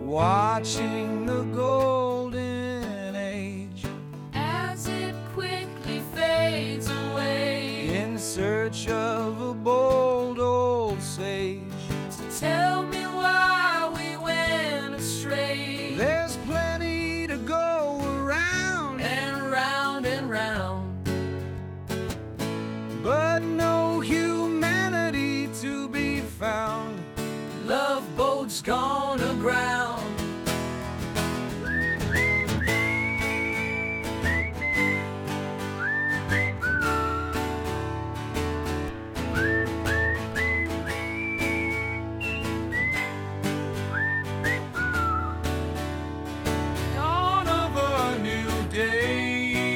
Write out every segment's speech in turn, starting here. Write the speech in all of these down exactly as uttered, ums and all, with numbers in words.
watching the golden age as it quickly fades away, in search of a bold old sage. tell me why we went astray. There's plenty to go around and round and round, but no humanity to be found. love boat's gone aground. Dawn of a new day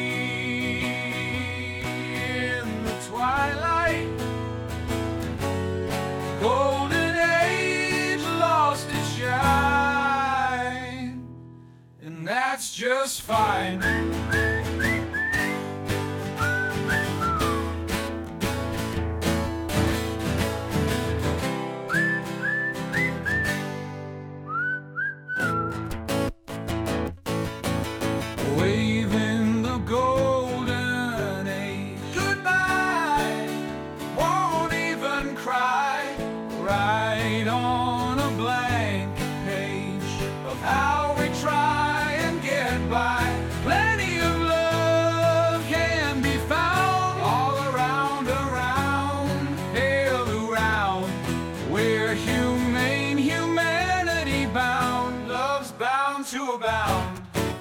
in the twilight, golden age lost its shine, and that's just fine. Waving the golden age goodbye, won't even cry. Write on a blank page of how we try and get by. Plenty of love can be found all around, around, hail around. We're humane, humanity bound, love's bound to abound.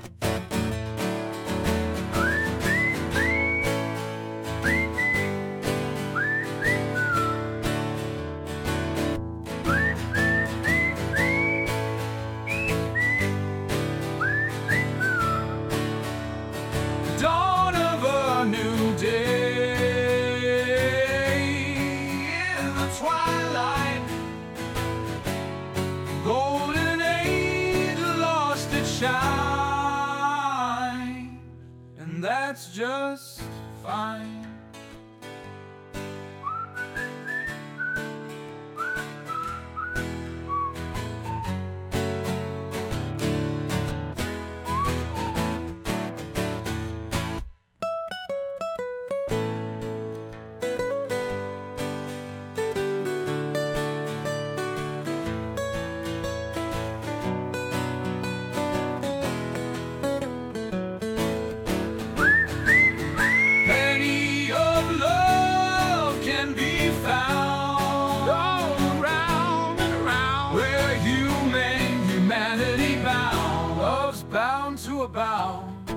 Dawn of a new day in the twilight, golden age lost its shine, and that's just fine. Plenty of love can be found all around and around. We're human, humanity bound, love's bound to abound.